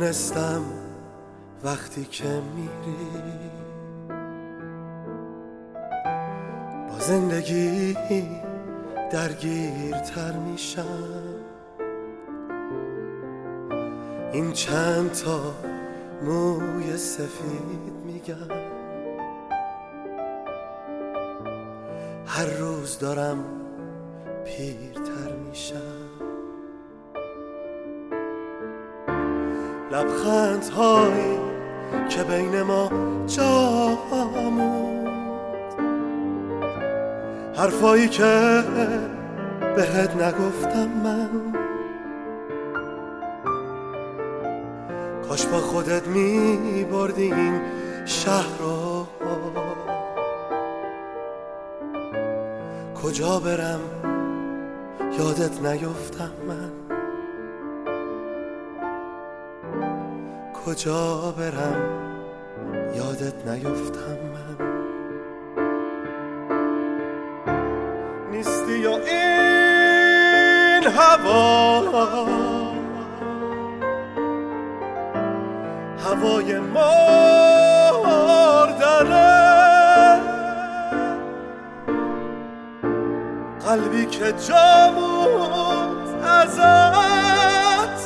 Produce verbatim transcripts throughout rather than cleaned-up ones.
میدونستم وقتی که میری با زندگی درگیرتر میشم. این چند تا موی سفید میگم هر روز دارم پیرتر میشم. لبخندهایی که بین ما جا موند، حرفایی که بهت نگفتم من، کاش با خودت می بردی این شهر رو. کجا برم یادت نیفتم من، کجا برم یادت نیفتم من. نیستی یا این هوا، هوای مردنه، قلبی که جا موند ازت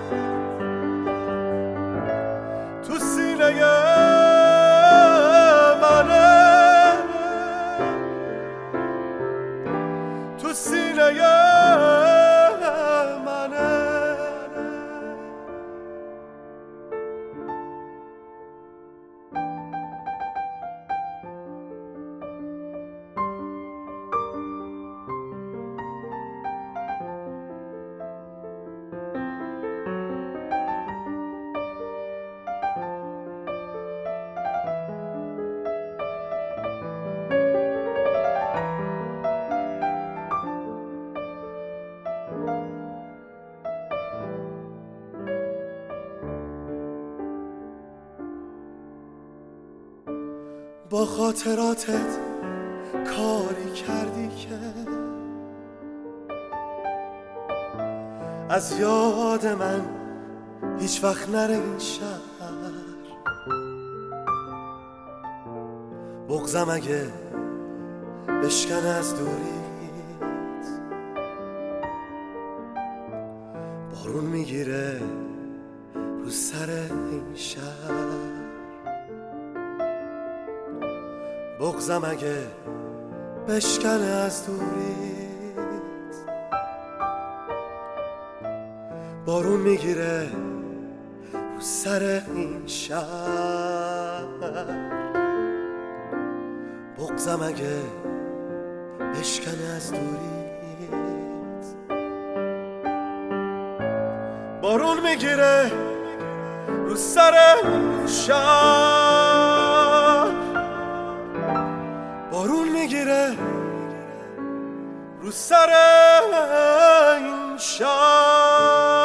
تو سینه منه، تو سینه منه. با خاطراتت کاری کردی که از یاد من هیچ وقت نره این شهر. بغضم اگه بشکنه از دوریت، بارون میگیره رو سر این شهر. بغضم اگه بشکنه از دوریت، بارون میگیره رو سر این شهر. بغضم اگه بشکنه از دوریت، بارون میگیره رو سر این شهر. بارون میگیره رو سر این شهر.